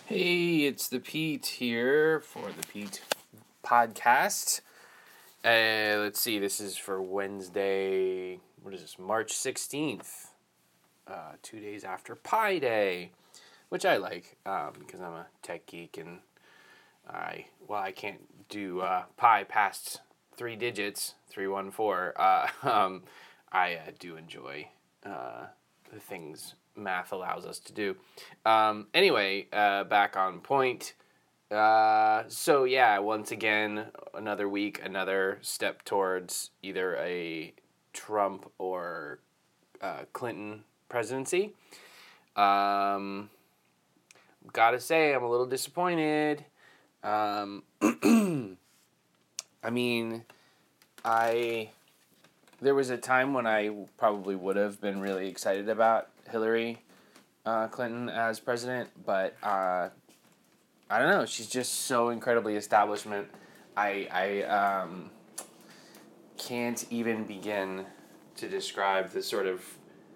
Hey, it's the Pete here for the Pete podcast. Let's see, this is for Wednesday, March 16th, 2 days after Pi Day, which I like because I'm a tech geek and I can't do pi past 3 digits, 314. I do enjoy the things math allows us to do. Anyway, back on point. So yeah, once again, another week, another step towards either a Trump or Clinton presidency. Gotta say, I'm a little disappointed. I mean, there was a time when I probably would have been really excited about Hillary Clinton as president, but I don't know. She's just so incredibly establishment. I can't even begin to describe the sort of,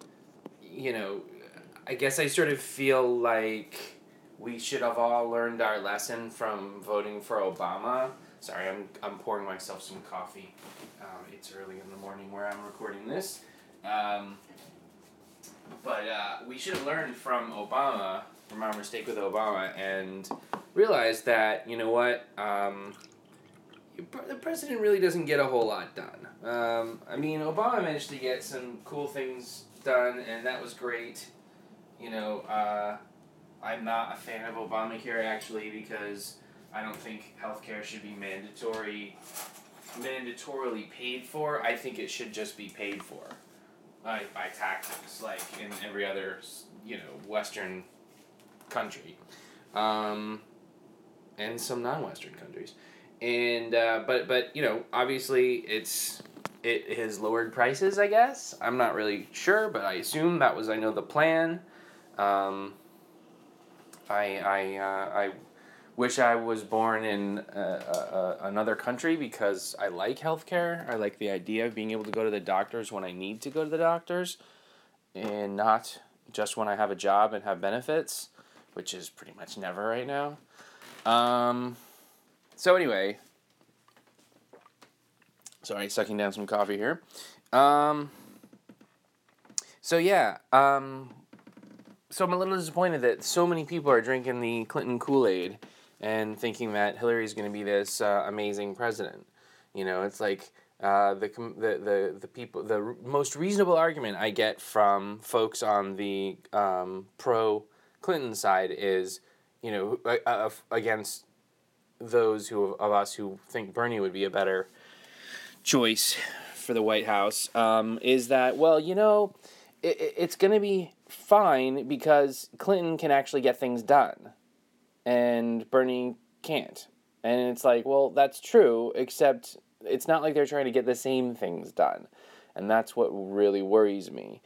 I guess I sort of feel like we should have all learned our lesson from voting for Obama. Sorry, I'm pouring myself some coffee. It's early in the morning where I'm recording this. But we should have learned from Obama, from our mistake with Obama, and realized that, you know what, the president really doesn't get a whole lot done. Obama managed to get some cool things done, and that was great. I'm not a fan of Obamacare, actually, because I don't think healthcare should be mandatorily paid for. I think it should just be paid for by taxes, like in every other, Western country, and some non-Western countries. And but obviously it has lowered prices, I guess. I'm not really sure, but I assume that was, the plan. I wish I was born in another country because I like healthcare. I like the idea of being able to go to the doctors when I need to go to the doctors, and not just when I have a job and have benefits, which is pretty much never right now. So anyway, sorry, sucking down some coffee here. So I'm a little disappointed that so many people are drinking the Clinton Kool-Aid and thinking that Hillary's going to be this amazing president. It's like the people. The most reasonable argument I get from folks on the pro Clinton side is, against those of us who think Bernie would be a better choice for the White House, is that, it's going to be fine because Clinton can actually get things done and Bernie can't. And it's like, well, that's true, except it's not like they're trying to get the same things done. And that's what really worries me.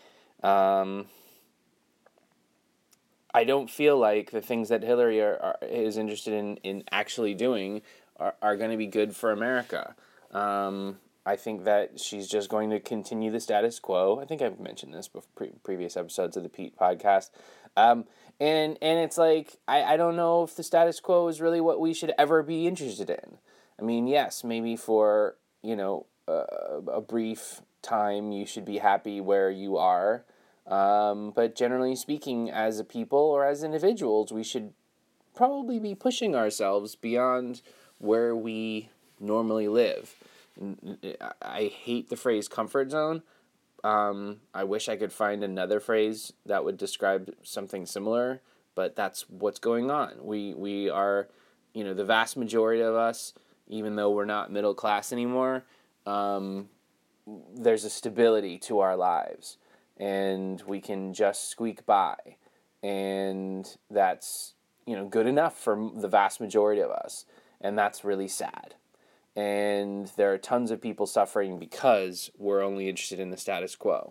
I don't feel like the things that Hillary is interested in actually doing are going to be good for America. I think that she's just going to continue the status quo. I think I've mentioned this before, previous episodes of the Pete podcast. And it's like, I don't know if the status quo is really what we should ever be interested in. I mean, yes, maybe for, a brief time you should be happy where you are. But generally speaking, as a people or as individuals, we should probably be pushing ourselves beyond where we normally live. I hate the phrase comfort zone. I wish I could find another phrase that would describe something similar, but that's what's going on. We are, the vast majority of us, even though we're not middle class anymore, there's a stability to our lives, and we can just squeak by, and that's, good enough for the vast majority of us, and that's really sad. And there are tons of people suffering because we're only interested in the status quo.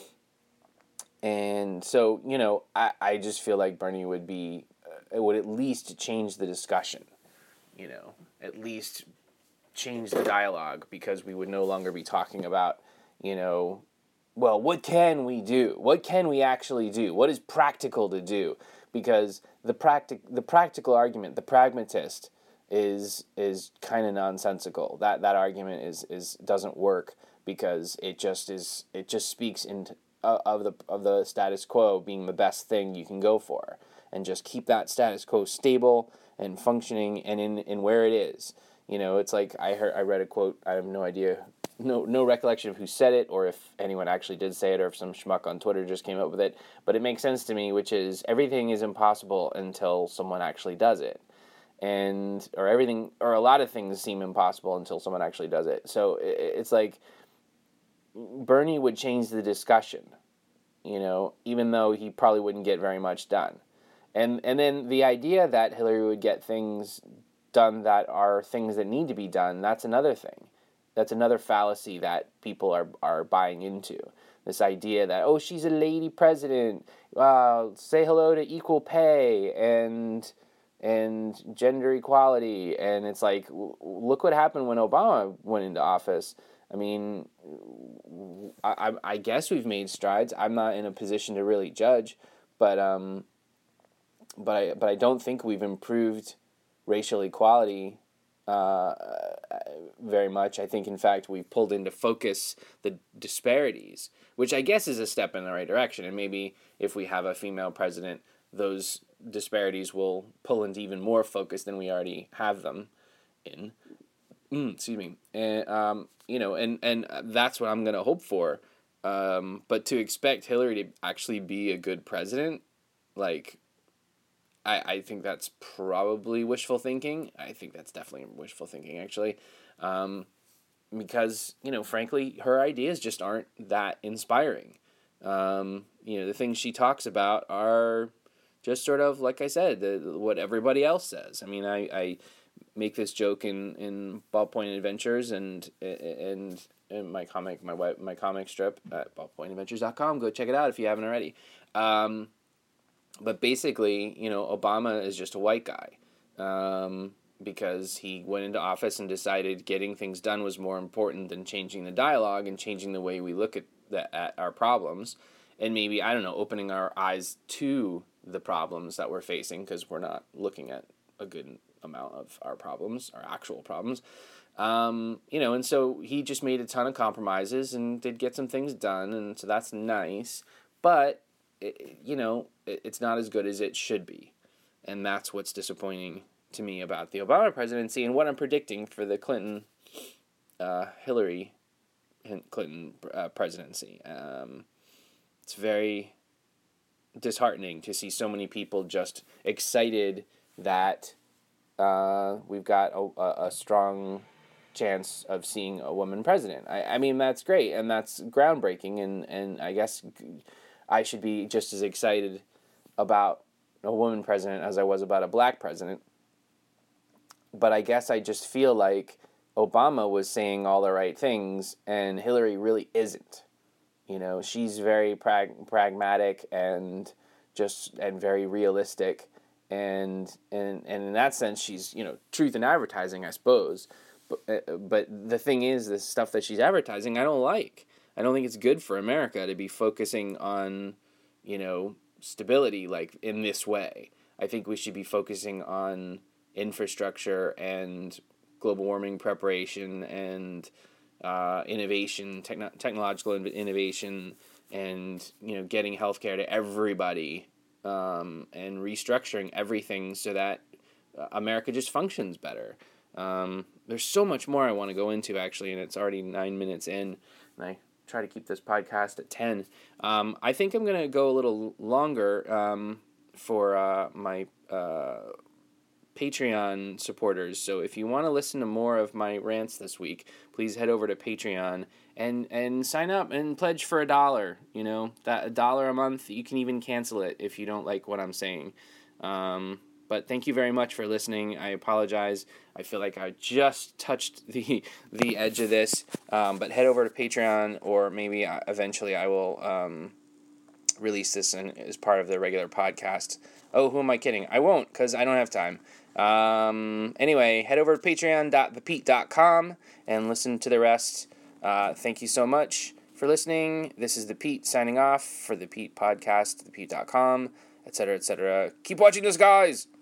And so, I just feel like Bernie would at least change the discussion, at least change the dialogue, because we would no longer be talking about, what can we do? What can we actually do? What is practical to do? because the practical argument, the pragmatist, is kind of nonsensical. That argument is doesn't work because it just speaks into of the status quo being the best thing you can go for, and just keep that status quo stable and functioning and in where it is. It's like I read a quote. I have no idea, no recollection of who said it, or if anyone actually did say it, or if some schmuck on Twitter just came up with it. But it makes sense to me, which is everything is impossible until someone actually does it, or a lot of things seem impossible until someone actually does it. So it's like Bernie would change the discussion, even though he probably wouldn't get very much done. And then the idea that Hillary would get things done that are things that need to be done, that's another thing. That's another fallacy that people are buying into. This idea that, oh, she's a lady president, say hello to equal pay and gender equality. And it's like, look what happened when Obama went into office. I mean, I guess we've made strides. I'm not in a position to really judge, but I don't think we've improved racial equality very much. I think, in fact, we've pulled into focus the disparities, which I guess is a step in the right direction. And maybe if we have a female president, those disparities will pull into even more focus than we already have them in. Excuse me. And and that's what I'm going to hope for. But to expect Hillary to actually be a good president, like, I think that's probably wishful thinking. I think that's definitely wishful thinking, actually. Because, frankly, her ideas just aren't that inspiring. The things she talks about are just sort of, like I said, what everybody else says. I mean, I make this joke in Ballpoint Adventures and my comic strip at ballpointadventures.com. Go check it out if you haven't already. But basically, Obama is just a white guy because he went into office and decided getting things done was more important than changing the dialogue and changing the way we look at our problems, and maybe, I don't know, opening our eyes to the problems that we're facing, because we're not looking at a good amount of our problems, our actual problems. And so he just made a ton of compromises and did get some things done, and so that's nice, but it's not as good as it should be. And that's what's disappointing to me about the Obama presidency and what I'm predicting for the Hillary Clinton presidency. It's very disheartening to see so many people just excited that we've got a strong chance of seeing a woman president. I mean, that's great, and that's groundbreaking, and I guess I should be just as excited about a woman president as I was about a black president. But I guess I just feel like Obama was saying all the right things, and Hillary really isn't. She's very pragmatic and very realistic, and in that sense, she's truth in advertising, I suppose. But the thing is, the stuff that she's advertising, I don't like. I don't think it's good for America to be focusing on, stability like in this way. I think we should be focusing on infrastructure and global warming preparation and innovation, technological innovation, and getting healthcare to everybody, and restructuring everything so that America just functions better. There's so much more I want to go into, actually, and it's already 9 minutes in, and I try to keep this podcast at 10. I think I'm going to go a little longer for my Patreon supporters. So if you want to listen to more of my rants this week, please head over to Patreon and sign up and pledge for $1. That $1 a month, you can even cancel it if you don't like what I'm saying. But thank you very much for listening. I apologize. I feel like I just touched the edge of this. But head over to Patreon, or maybe eventually I will release this as part of the regular podcast. Oh, who am I kidding? I won't, because I don't have time. Anyway, head over to patreon.thepete.com and listen to the rest. Thank you so much for listening. This is The Pete signing off for The Pete Podcast, thepete.com. etc., etc. Keep watching those guys.